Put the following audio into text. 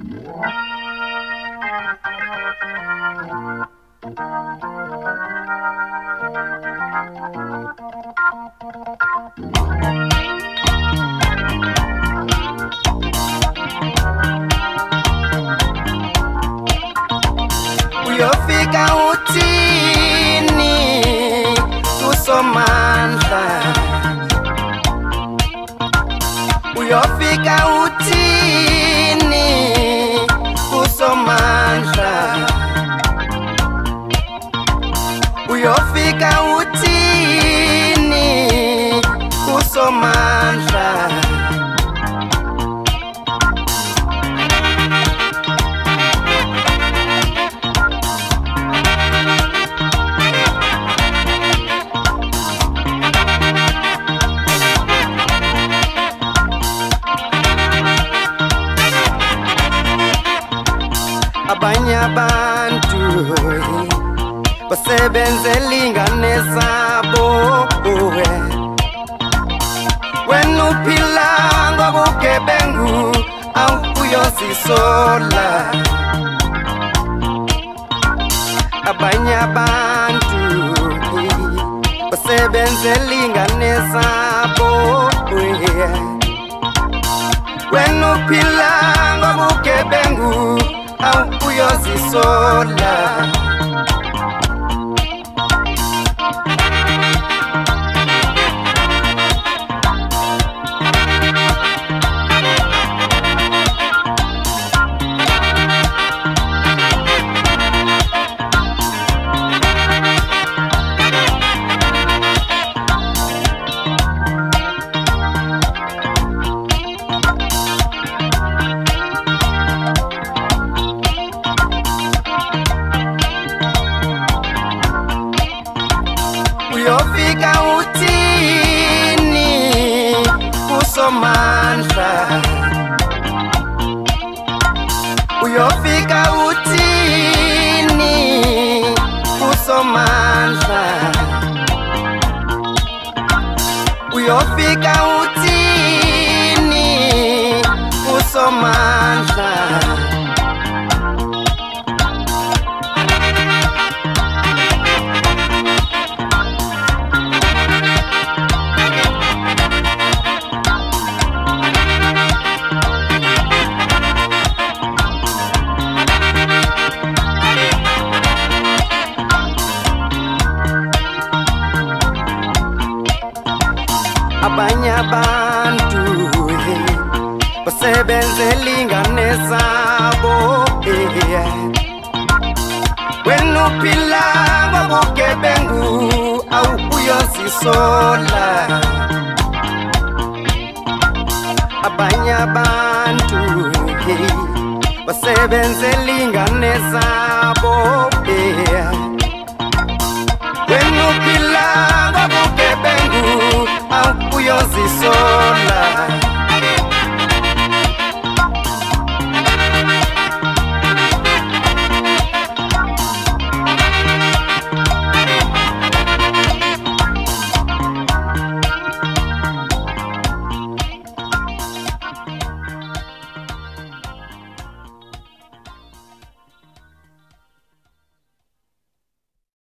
Uyofika utini kusomandla, uyofika utini kusomandla, uyofika utini kusomandla. Abanye abantu basebenzela ingane zabo, wena uphila ngobugebengu awuyozisola. Abanye abantu basebenzela ingane zabo, wena uphila ngobugebengu awuyozisola. Uyofika utini kusomandla, uyofika utini kusomandla, uyofika utini kusomandla. Abanye abantu basebenzela ingane zabo, wena uphila ngobugebengu awuyozisola. Abanye abantu basebenzela ingane zabo, wena uphila ngobugebengu